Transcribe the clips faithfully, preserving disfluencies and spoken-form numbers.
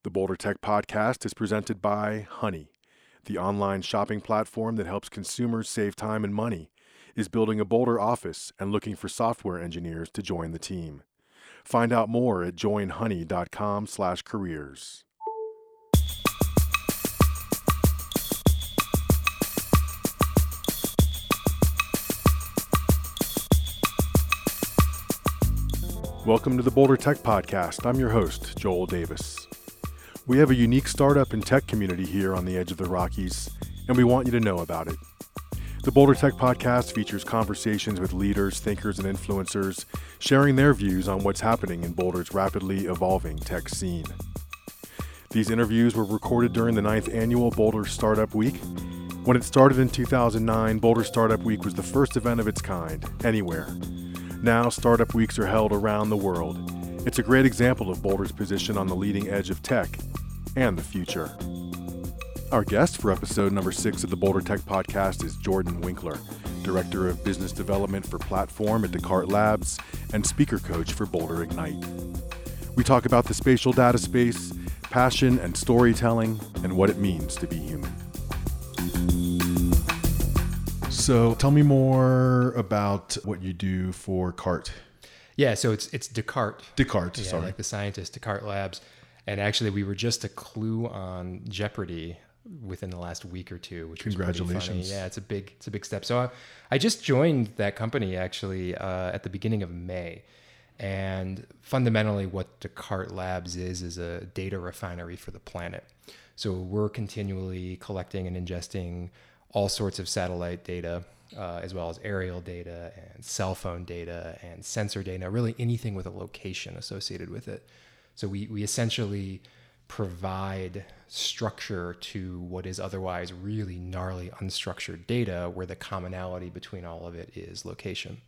The Boulder Tech Podcast is presented by Honey, the online shopping platform that helps consumers save time and money, is building a Boulder office and looking for software engineers to join the team. Find out more at join honey dot com slash careers. Welcome to the Boulder Tech Podcast. I'm your host, Joel Davis. We have a unique startup and tech community here on the edge of the Rockies, and we want you to know about it. The Boulder Tech Podcast features conversations with leaders, thinkers, and influencers, sharing their views on what's happening in Boulder's rapidly evolving tech scene. These interviews were recorded during the ninth annual Boulder Startup Week. When it started in two thousand nine, Boulder Startup Week was the first event of its kind, anywhere. Now, Startup Weeks are held around the world. It's a great example of Boulder's position on the leading edge of tech and the future. Our guest for episode number six of the Boulder Tech Podcast is Jordan Winkler, Director of Business Development for Platform at Descartes Labs and speaker coach for Boulder Ignite. We talk about the spatial data space, passion and storytelling, and what it means to be human. So tell me more about what you do for CART. Yeah, so it's it's Descartes. Descartes, yeah, sorry. Like the scientist, Descartes Labs. And actually, we were just a clue on Jeopardy within the last week or two, which was pretty funny. Yeah, it's a big it's a big step. So I, I just joined that company actually uh, at the beginning of May. And fundamentally, what Descartes Labs is is a data refinery for the planet. So we're continually collecting and ingesting all sorts of satellite data, uh, as well as aerial data and cell phone data and sensor data, really anything with a location associated with it. So we, we essentially provide structure to what is otherwise really gnarly unstructured data, where the commonality between all of it is location.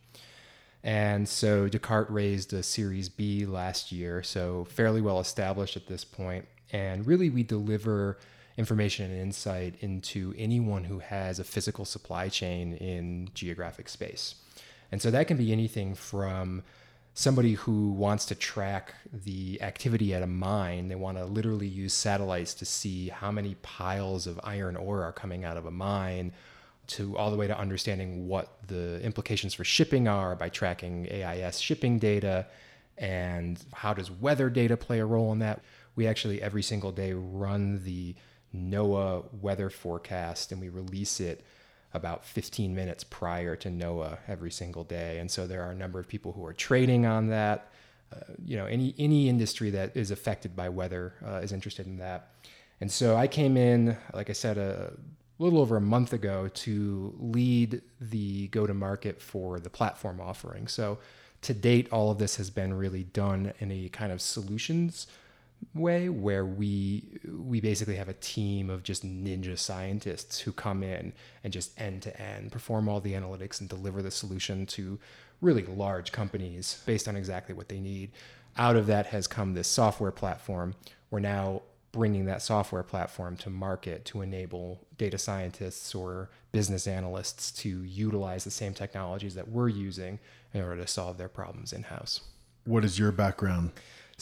And so Descartes raised a Series B last year, so fairly well established at this point. And really we deliver information and insight into anyone who has a physical supply chain in geographic space. And so that can be anything from somebody who wants to track the activity at a mine. They want to literally use satellites to see how many piles of iron ore are coming out of a mine, to all the way to understanding what the implications for shipping are by tracking A I S shipping data, and how does weather data play a role in that. We actually every single day run the NOAA weather forecast, and we release it about fifteen minutes prior to NOAA every single day. And so there are a number of people who are trading on that. Uh, you know, any any industry that is affected by weather uh, is interested in that. And so I came in, like I said, a little over a month ago to lead the go-to-market for the platform offering. So to date, all of this has been really done in a kind of solutions way, where we we basically have a team of just ninja scientists who come in and just end to end perform all the analytics and deliver the solution to really large companies based on exactly what they need. Out of that has come this software platform. We're now bringing that software platform to market to enable data scientists or business analysts to utilize the same technologies that we're using in order to solve their problems in-house. What is your background?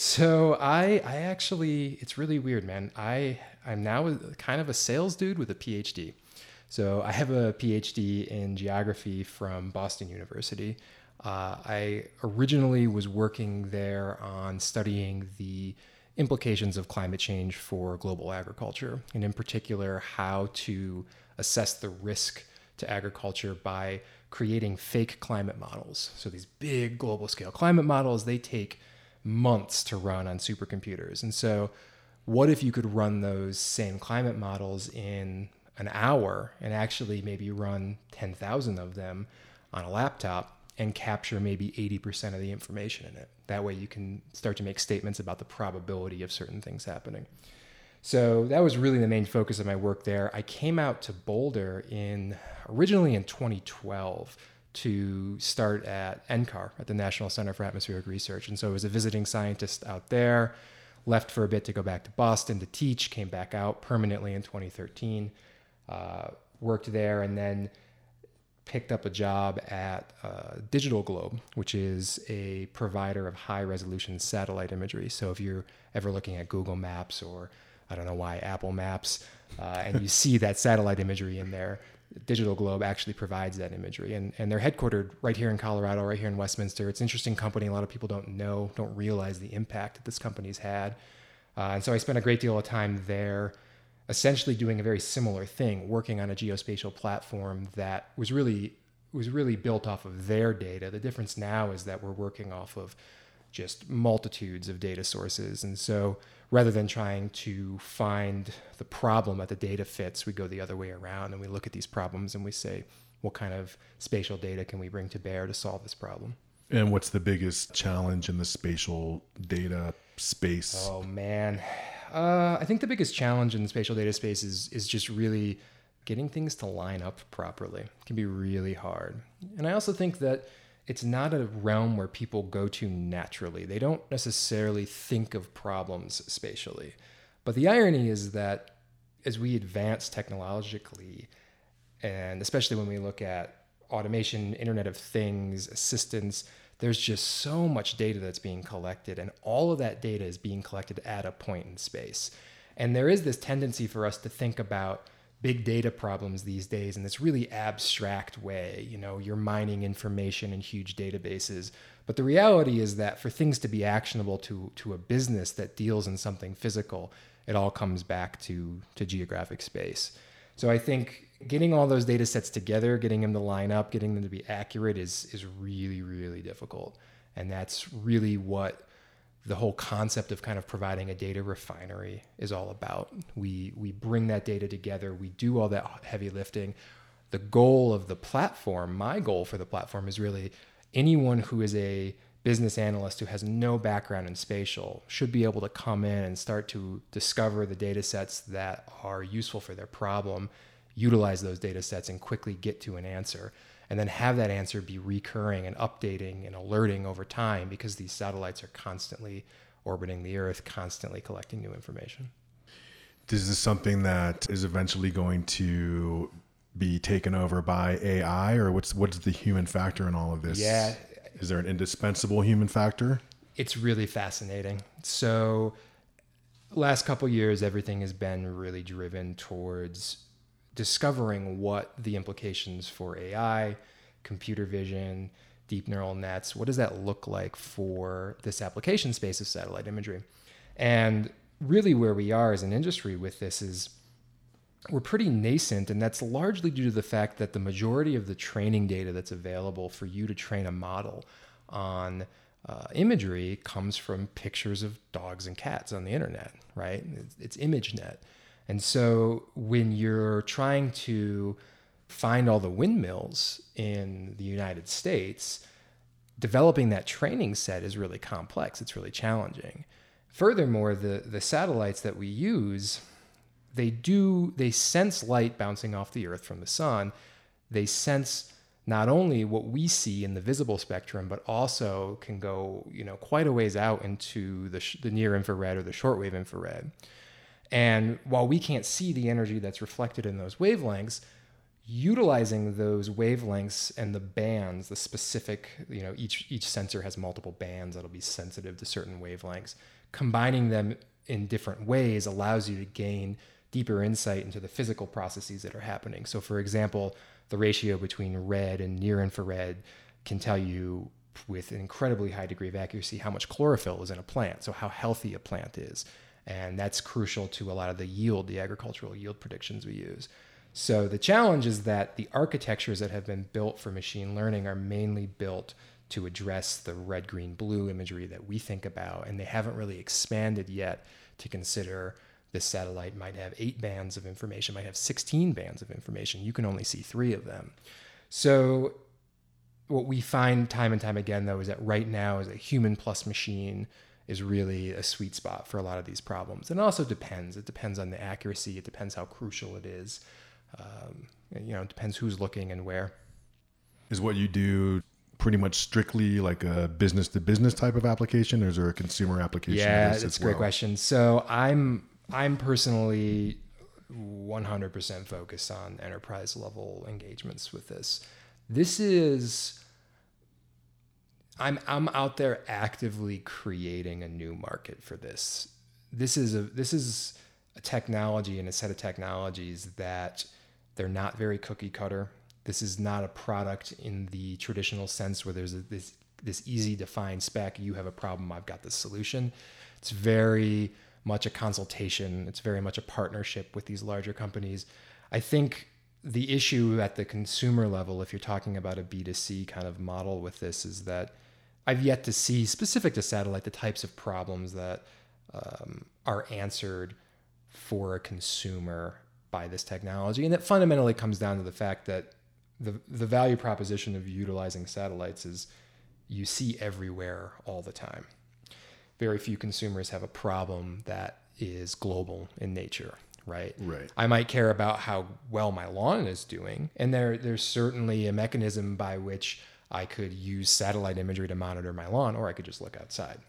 So I, I actually, it's really weird, man. I, I'm now kind of a sales dude with a P H D. So I have a P H D in geography from Boston University. Uh, I originally was working there on studying the implications of climate change for global agriculture, and in particular, how to assess the risk to agriculture by creating fake climate models. So these big global scale climate models, they take months to run on supercomputers. And so what if you could run those same climate models in an hour and actually maybe run ten thousand of them on a laptop and capture maybe eighty percent of the information in it? That way you can start to make statements about the probability of certain things happening. So that was really the main focus of my work there. I came out to Boulder in originally in twenty twelve to start at N C A R, at the National Center for Atmospheric Research. And so I was a visiting scientist out there, left for a bit to go back to Boston to teach, came back out permanently in twenty thirteen, uh, worked there, and then picked up a job at uh, Digital Globe, which is a provider of high resolution satellite imagery. So if you're ever looking at Google Maps or I don't know why Apple Maps, uh, and you see that satellite imagery in there, Digital Globe actually provides that imagery. And, and they're headquartered right here in Colorado, right here in Westminster. It's an interesting company. A lot of people don't know, don't realize the impact that this company's had. Uh, and so I spent a great deal of time there, essentially doing a very similar thing, working on a geospatial platform that was really was really built off of their data. The difference now is that we're working off of just multitudes of data sources. And so rather than trying to find the problem that the data fits, we go the other way around and we look at these problems and we say, what kind of spatial data can we bring to bear to solve this problem? And what's the biggest challenge in the spatial data space? Oh, man. Uh, I think the biggest challenge in the spatial data space is, is just really getting things to line up properly. It can be really hard. And I also think that it's not a realm where people go to naturally. They don't necessarily think of problems spatially. But the irony is that as we advance technologically, and especially when we look at automation, Internet of Things, assistance, there's just so much data that's being collected, and all of that data is being collected at a point in space. And there is this tendency for us to think about big data problems these days in this really abstract way. You know, you're mining information in huge databases. But the reality is that for things to be actionable to, to a business that deals in something physical, it all comes back to, to geographic space. So I think getting all those data sets together, getting them to line up, getting them to be accurate is is really, really difficult. And that's really what the whole concept of kind of providing a data refinery is all about. We we bring that data together, we do all that heavy lifting. The goal of the platform, my goal for the platform is really anyone who is a business analyst who has no background in spatial should be able to come in and start to discover the data sets that are useful for their problem, utilize those data sets and quickly get to an answer, and then have that answer be recurring and updating and alerting over time, because these satellites are constantly orbiting the Earth, constantly collecting new information. Is this something that is eventually going to be taken over by A I, or what's what's the human factor in all of this? Yeah. Is there an indispensable human factor? It's really fascinating. So last couple years, everything has been really driven towards discovering what the implications for A I, computer vision, deep neural nets, what does that look like for this application space of satellite imagery? And really where we are as an industry with this is we're pretty nascent, and that's largely due to the fact that the majority of the training data that's available for you to train a model on uh, imagery comes from pictures of dogs and cats on the internet, right? It's, it's ImageNet. And so when you're trying to find all the windmills in the United States, developing that training set is really complex. It's really challenging. Furthermore, the, the satellites that we use, they do, they sense light bouncing off the Earth from the sun. They sense not only what we see in the visible spectrum, but also can go, you know, quite a ways out into the, sh- the near infrared or the shortwave infrared. And while we can't see the energy that's reflected in those wavelengths, utilizing those wavelengths and the bands, the specific, you know, each each sensor has multiple bands that'll be sensitive to certain wavelengths. Combining them in different ways allows you to gain deeper insight into the physical processes that are happening. So for example, the ratio between red and near infrared can tell you with an incredibly high degree of accuracy how much chlorophyll is in a plant, so how healthy a plant is. And that's crucial to a lot of the yield, the agricultural yield predictions we use. So the challenge is that the architectures that have been built for machine learning are mainly built to address the red, green, blue imagery that we think about, and they haven't really expanded yet to consider this satellite might have eight bands of information, might have sixteen bands of information. You can only see three of them. So what we find time and time again, though, is that right now is a human plus machine is really a sweet spot for a lot of these problems. And it also depends. It depends on the accuracy. It depends how crucial it is. Um, and, you know, it depends who's looking and where. Is what you do pretty much strictly like a business to business type of application, or is there a consumer application? Yeah, that's a great question. So I'm I'm personally one hundred percent focused on enterprise level engagements with this. This is, I'm I'm out there actively creating a new market for this. This is a this is a technology and a set of technologies that they're not very cookie cutter. This is not a product in the traditional sense where there's a, this this easy defined spec. You have a problem, I've got the solution. It's very much a consultation. It's very much a partnership with these larger companies. I think the issue at the consumer level, if you're talking about a B two C kind of model with this, is that I've yet to see, specific to satellite, the types of problems that um, are answered for a consumer by this technology. And it fundamentally comes down to the fact that the the value proposition of utilizing satellites is you see everywhere all the time. Very few consumers have a problem that is global in nature, right? Right. I might care about how well my lawn is doing, and there there's certainly a mechanism by which I could use satellite imagery to monitor my lawn, or I could just look outside.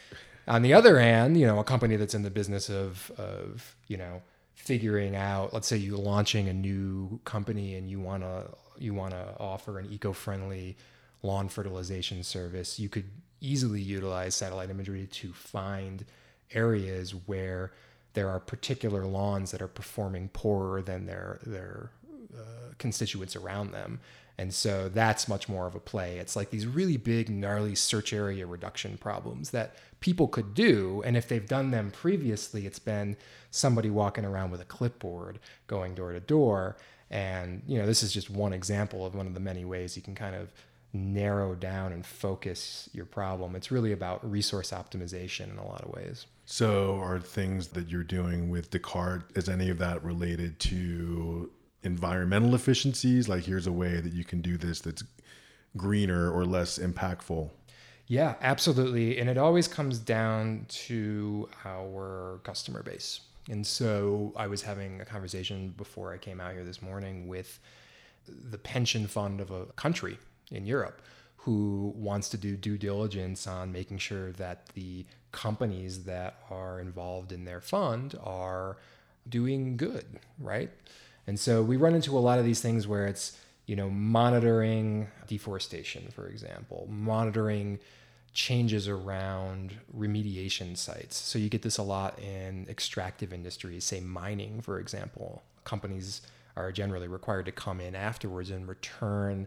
On the other hand, you know, a company that's in the business of of, you know, figuring out, let's say you're launching a new company and you want to you want to offer an eco-friendly lawn fertilization service, you could easily utilize satellite imagery to find areas where there are particular lawns that are performing poorer than their their uh, constituents around them. And so that's much more of a play. It's like these really big, gnarly search area reduction problems that people could do. And if they've done them previously, it's been somebody walking around with a clipboard going door to door. And, you know, this is just one example of one of the many ways you can kind of narrow down and focus your problem. It's really about resource optimization in a lot of ways. So are things that you're doing with Descartes, is any of that related to environmental efficiencies? Like, here's a way that you can do this that's greener or less impactful? Yeah, absolutely. And it always comes down to our customer base. And so I was having a conversation before I came out here this morning with the pension fund of a country in Europe who wants to do due diligence on making sure that the companies that are involved in their fund are doing good, right? And so we run into a lot of these things where it's, you know, monitoring deforestation, for example, monitoring changes around remediation sites. So you get this a lot in extractive industries, say mining, for example. Companies are generally required to come in afterwards and return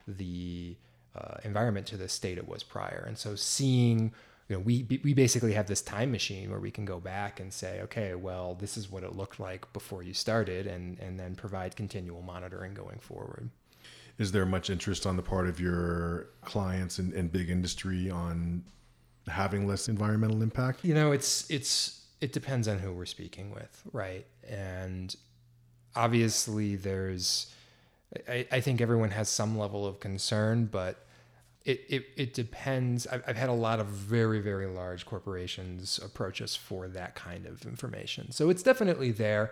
the uh, environment to the state it was prior. And so seeing, you know, we we basically have this time machine where we can go back and say, okay, well, this is what it looked like before you started, and and then provide continual monitoring going forward. Is there much interest on the part of your clients and, and big industry on having less environmental impact? You know, it's it's it depends on who we're speaking with, right? And obviously there's, I, I think everyone has some level of concern, but it it, it depends. I've, I've had a lot of very, very large corporations approach us for that kind of information. So it's definitely there.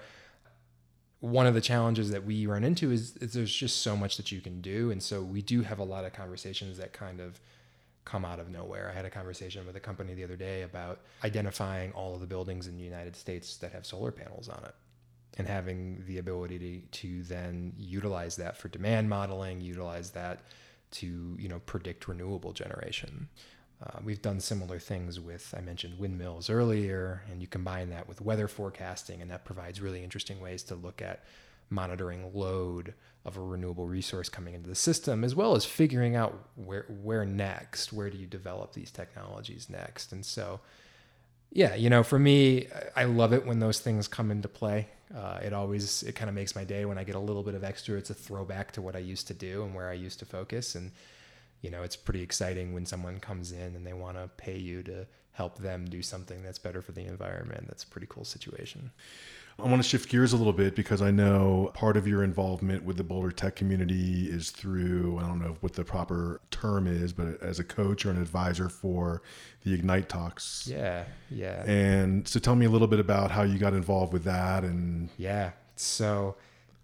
One of the challenges that we run into is, is there's just so much that you can do. And so we do have a lot of conversations that kind of come out of nowhere. I had a conversation with a company the other day about identifying all of the buildings in the United States that have solar panels on it and having the ability to, to then utilize that for demand modeling, utilize that to, you know, predict renewable generation. Uh, we've done similar things with, I mentioned windmills earlier, and you combine that with weather forecasting, and that provides really interesting ways to look at monitoring load of a renewable resource coming into the system, as well as figuring out where where next, where do you develop these technologies next. And so, yeah, you know, for me, I love it when those things come into play. Uh, it always, it kind of makes my day when I get a little bit of extra. It's a throwback to what I used to do and where I used to focus. And you know, it's pretty exciting when someone comes in and they want to pay you to help them do something that's better for the environment. That's a pretty cool situation. I want to shift gears a little bit because I know part of your involvement with the Boulder Tech community is through, I don't know what the proper term is, but as a coach or an advisor for the Ignite Talks. Yeah, yeah. And so tell me a little bit about how you got involved with that. And yeah, so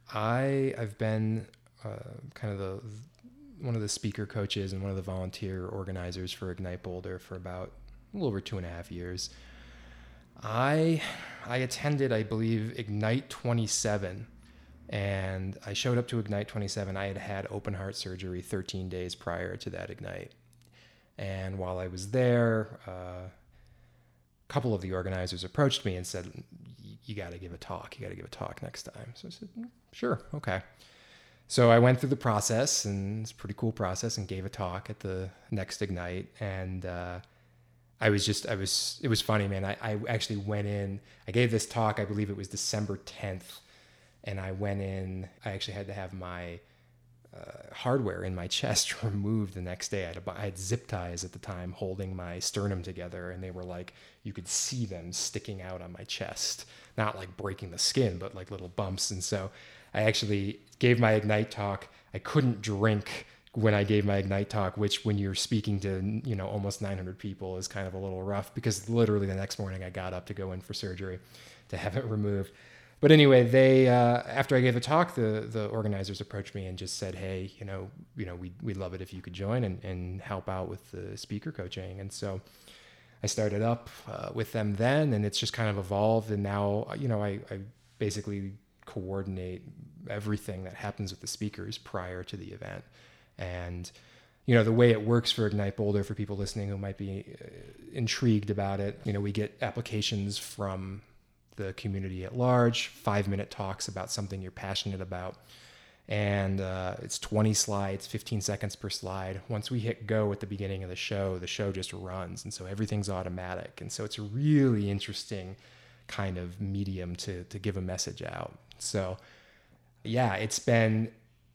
I, I've been uh, kind of the one of the speaker coaches and one of the volunteer organizers for Ignite Boulder for about a little over two and a half years. I I attended, I believe, Ignite twenty-seven, And I showed up to Ignite twenty-seven. I had had open heart surgery thirteen days prior to that Ignite. And while I was there, uh, a couple of the organizers approached me and said, you got to give a talk. You got to give a talk next time. So I said, sure, okay. So I went through the process, and it's a pretty cool process, and gave a talk at the next Ignite. And uh, I was just, I was, it was funny, man. I, I actually went in, I gave this talk, I believe it was December tenth. And I went in, I actually had to have my uh, hardware in my chest removed the next day. I had, I had zip ties at the time holding my sternum together, and they were like, you could see them sticking out on my chest. Not like breaking the skin, but like little bumps. And so I actually gave my Ignite talk. I couldn't drink when I gave my Ignite talk, which when you're speaking to, you know, almost nine hundred people is kind of a little rough, because literally the next morning I got up to go in for surgery to have it removed. But anyway, they uh, after I gave the talk, the the organizers approached me and just said, "Hey, you know, you know, we we'd love it if you could join and, and help out with the speaker coaching." And so I started up uh, with them then, and it's just kind of evolved. And now, you know, I, I basically coordinate everything that happens with the speakers prior to the event. And you know, the way it works for Ignite Boulder, for people listening who might be uh, intrigued about it, you know, we get applications from the community at large, five minute talks about something you're passionate about. And uh, it's twenty slides, fifteen seconds per slide. Once we hit go at the beginning of the show, the show just runs. And so everything's automatic. And so it's a really interesting kind of medium to, to give a message out. So yeah, it's been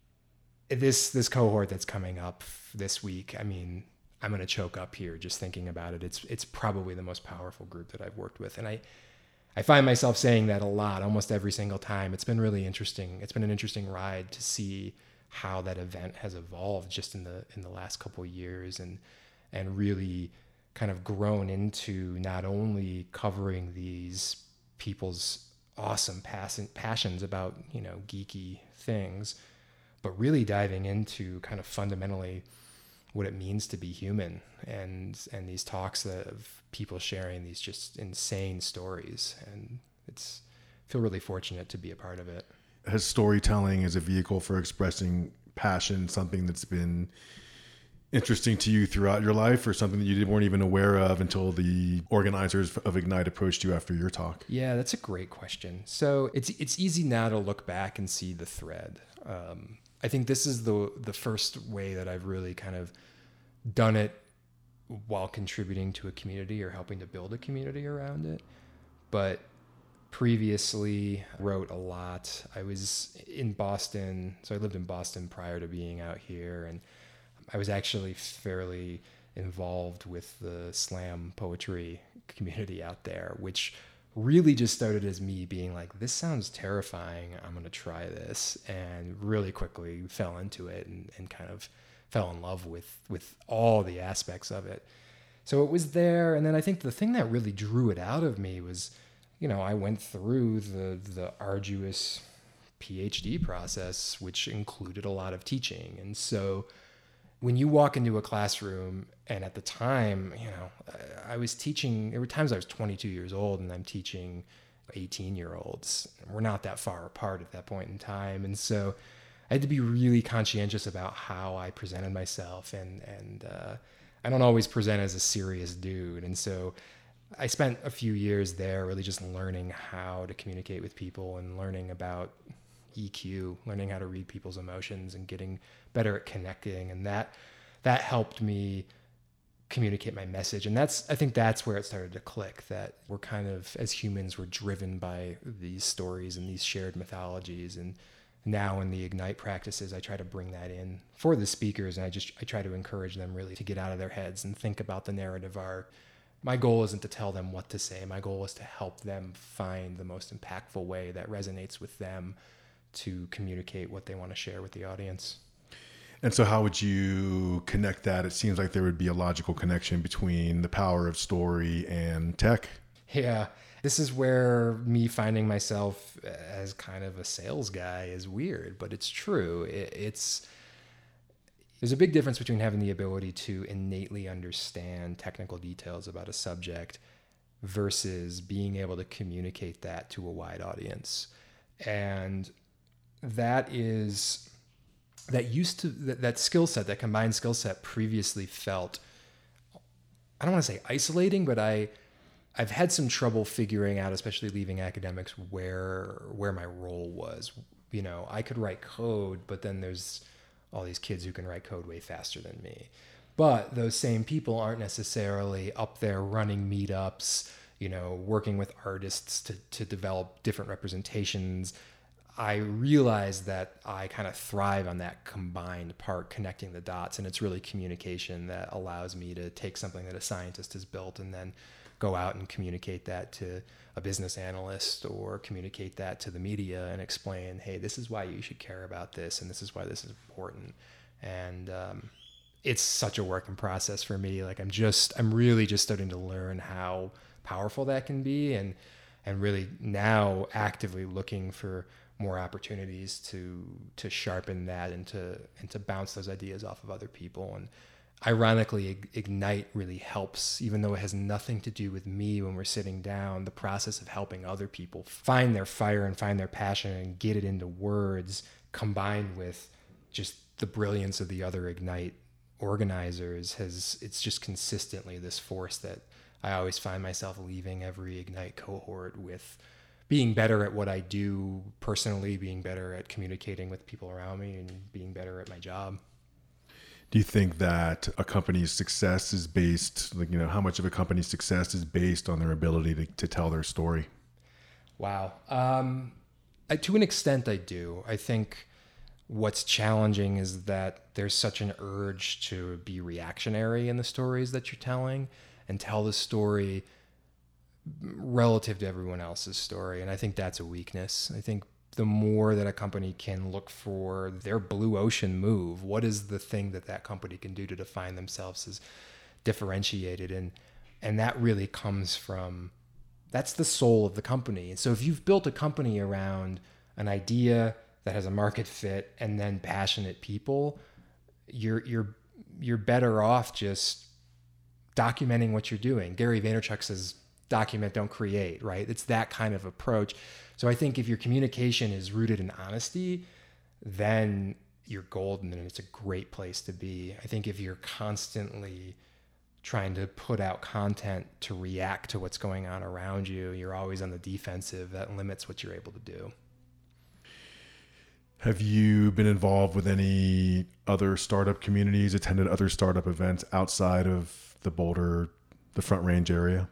this, this cohort that's coming up this week. I mean, I'm going to choke up here just thinking about it. It's, it's probably the most powerful group that I've worked with. And I, I find myself saying that a lot, almost every single time. It's been really interesting. It's been an interesting ride to see how that event has evolved just in the in the last couple of years, and and really kind of grown into not only covering these people's awesome pass- passions about, you know, geeky things, but really diving into kind of fundamentally what it means to be human, and and these talks of people sharing these just insane stories. And it's I feel really fortunate to be a part of it. Has storytelling as a vehicle for expressing passion something that's been interesting to you throughout your life, or something that you weren't even aware of until the organizers of Ignite approached you after your talk? Yeah, that's a great question. So it's it's easy now to look back and see the thread. Um, I think this is the the first way that I've really kind of done it while contributing to a community or helping to build a community around it. But previously wrote a lot. I was in Boston, so I lived in Boston prior to being out here, and I was actually fairly involved with the slam poetry community out there, which really just started as me being like, this sounds terrifying, I'm going to try this, and really quickly fell into it and, and kind of fell in love with, with all the aspects of it. So it was there. And then I think the thing that really drew it out of me was, you know, I went through the, the arduous PhD process, which included a lot of teaching. And so when you walk into a classroom, and at the time, you know, I was teaching, there were times I was twenty-two years old and I'm teaching eighteen year olds. We're not that far apart at that point in time. And so I had to be really conscientious about how I presented myself, and, and, uh, I don't always present as a serious dude. And so I spent a few years there really just learning how to communicate with people and learning about E Q, learning how to read people's emotions and getting better at connecting. And that, that helped me communicate my message. And that's, I think that's where it started to click, that we're kind of, as humans, we're driven by these stories and these shared mythologies. And now in the Ignite practices, I try to bring that in for the speakers. And I just, I try to encourage them really to get out of their heads and think about the narrative arc. My goal isn't to tell them what to say. My goal is to help them find the most impactful way that resonates with them to communicate what they want to share with the audience. And so how would you connect that? It seems like there would be a logical connection between the power of story and tech. Yeah. This is where me finding myself as kind of a sales guy is weird, but it's true. It, it's, there's a big difference between having the ability to innately understand technical details about a subject versus being able to communicate that to a wide audience. And that is, that used to, that, that skill set, that combined skill set previously felt, I don't want to say isolating, but I, I've had some trouble figuring out, especially leaving academics, where, where my role was. You know, I could write code, but then there's all these kids who can write code way faster than me. But those same people aren't necessarily up there running meetups, you know, working with artists to, to develop different representations. I realize that I kind of thrive on that combined part, connecting the dots. And it's really communication that allows me to take something that a scientist has built and then go out and communicate that to a business analyst or communicate that to the media and explain, hey, this is why you should care about this. And this is why this is important. And, um, it's such a work in process for me. Like I'm just, I'm really just starting to learn how powerful that can be, and, and really now actively looking for more opportunities to, to sharpen that and to, and to bounce those ideas off of other people. And ironically, Ignite really helps, even though it has nothing to do with me when we're sitting down, the process of helping other people find their fire and find their passion and get it into words, combined with just the brilliance of the other Ignite organizers, has, it's just consistently this force that I always find myself leaving every Ignite cohort with being better at what I do personally, being better at communicating with people around me, and being better at my job. Do you think that a company's success is based, like, you know, how much of a company's success is based on their ability to, to tell their story? Wow. Um, I, to an extent, I do. I think what's challenging is that there's such an urge to be reactionary in the stories that you're telling and tell the story relative to everyone else's story. And I think that's a weakness. I think the more that a company can look for their blue ocean move, what is the thing that that company can do to define themselves as differentiated? And, and that really comes from, that's the soul of the company. And so if you've built a company around an idea that has a market fit and then passionate people, you're you're you're better off just documenting what you're doing. Gary Vaynerchuk says, document, don't create, right? It's that kind of approach. So I think if your communication is rooted in honesty, then you're golden and it's a great place to be. I think if you're constantly trying to put out content to react to what's going on around you, you're always on the defensive. That limits what you're able to do. Have you been involved with any other startup communities, attended other startup events outside of the Boulder, the Front Range area?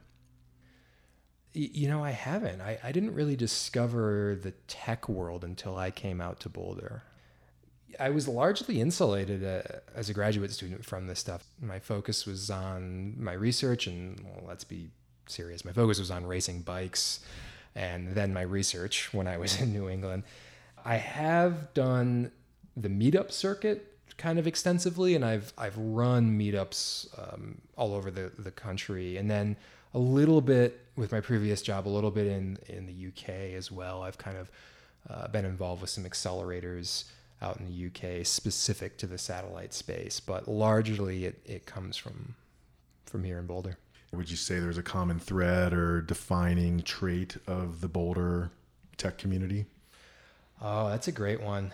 You know, I haven't. I, I didn't really discover the tech world until I came out to Boulder. I was largely insulated uh, as a graduate student from this stuff. My focus was on my research and, well, let's be serious, my focus was on racing bikes and then my research when I was in New England. I have done the meetup circuit kind of extensively, and I've I've run meetups um, all over the, the country, and then a little bit with my previous job, a little bit in, in the U K as well. I've kind of uh, been involved with some accelerators out in the U K specific to the satellite space, but largely it, it comes from from here in Boulder. Would you say there's a common thread or defining trait of the Boulder tech community? Oh, that's a great one.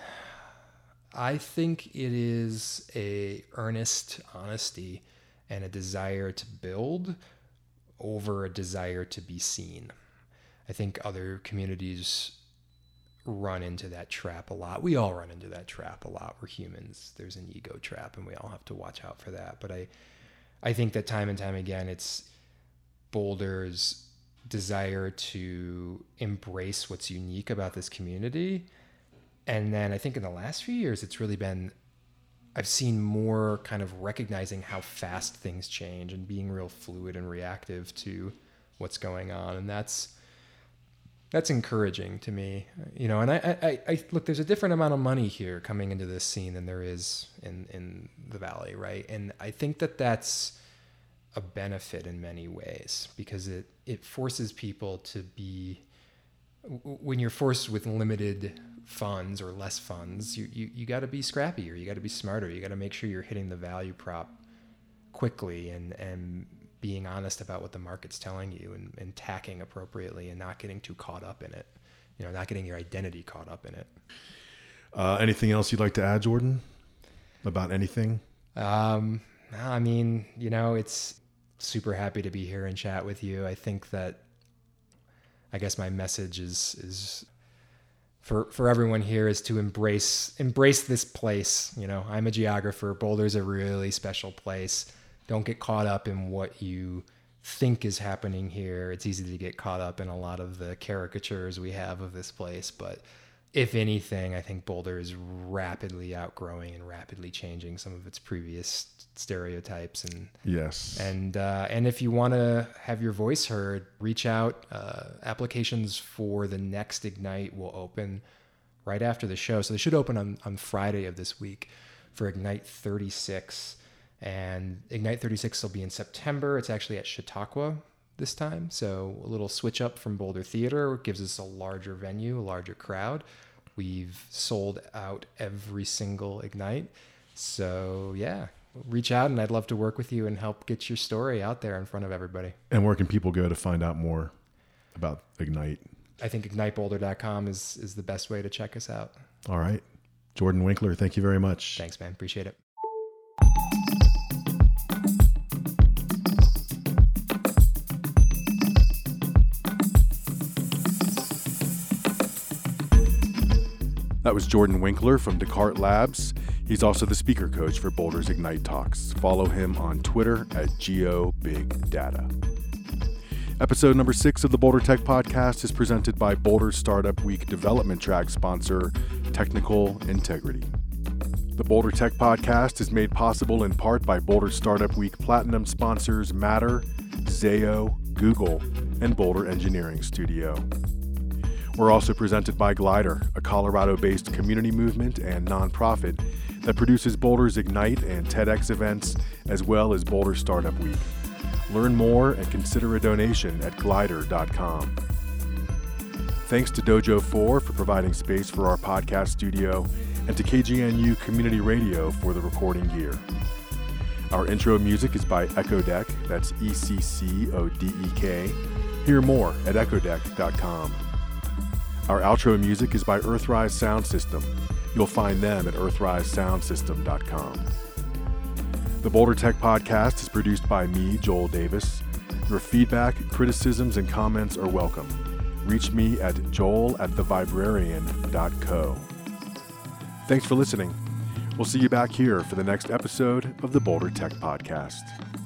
I think it is a earnest honesty and a desire to build over a desire to be seen. I think other communities run into that trap a lot. We all run into that trap a lot. We're humans. There's an ego trap, and we all have to watch out for that. But I, I think that time and time again, it's Boulder's desire to embrace what's unique about this community. And then I think in the last few years, it's really been, I've seen more kind of recognizing how fast things change and being real fluid and reactive to what's going on. And that's, that's encouraging to me, you know, and I, I, I look, there's a different amount of money here coming into this scene than there is in, in the Valley. Right. And I think that that's a benefit in many ways because it, it forces people to be, when you're forced with limited funds or less funds, you, you, you got to be scrappier. You got to be smarter. You got to make sure you're hitting the value prop quickly and, and being honest about what the market's telling you and, and tacking appropriately and not getting too caught up in it, you know, not getting your identity caught up in it. Uh, anything else you'd like to add, Jordan, about anything? Um, I mean, you know, it's super happy to be here and chat with you. I think that, I guess my message is, is for, for everyone here is to embrace, embrace this place. You know, I'm a geographer. Boulder's a really special place. Don't get caught up in what you think is happening here. It's easy to get caught up in a lot of the caricatures we have of this place, but if anything, I think Boulder is rapidly outgrowing and rapidly changing some of its previous stereotypes. And yes, and uh, and if you want to have your voice heard, reach out. Uh, applications for the next Ignite will open right after the show, so they should open on on Friday of this week for Ignite thirty-six. And Ignite thirty-six will be in September. It's actually at Chautauqua this time, so a little switch up from Boulder Theater. It gives us a larger venue, a larger crowd. We've sold out every single Ignite, so yeah, reach out, and I'd love to work with you and help get your story out there in front of everybody. And where can people go to find out more about Ignite? I think ignite boulder dot com is is the best way to check us out. All right, Jordan Winkler, thank you very much. Thanks, man. Appreciate it. That was Jordan Winkler from Descartes Labs. He's also the speaker coach for Boulder's Ignite Talks. Follow him on Twitter at GeoBigData. Episode number six of the Boulder Tech Podcast is presented by Boulder Startup Week development track sponsor, Technical Integrity. The Boulder Tech Podcast is made possible in part by Boulder Startup Week Platinum sponsors Matter, Zayo, Google, and Boulder Engineering Studio. We're also presented by Glider, a Colorado-based community movement and nonprofit that produces Boulder's Ignite and TEDx events, as well as Boulder Startup Week. Learn more and consider a donation at glider dot com. Thanks to Dojo four for providing space for our podcast studio, and to K G N U Community Radio for the recording gear. Our intro music is by Echo Deck, that's E C C O D E K. Hear more at echo deck dot com. Our outro music is by Earthrise Sound System. You'll find them at earthrise sound system dot com. The Boulder Tech Podcast is produced by me, Joel Davis. Your feedback, criticisms, and comments are welcome. Reach me at joel at the vibrarian dot co. Thanks for listening. We'll see you back here for the next episode of the Boulder Tech Podcast.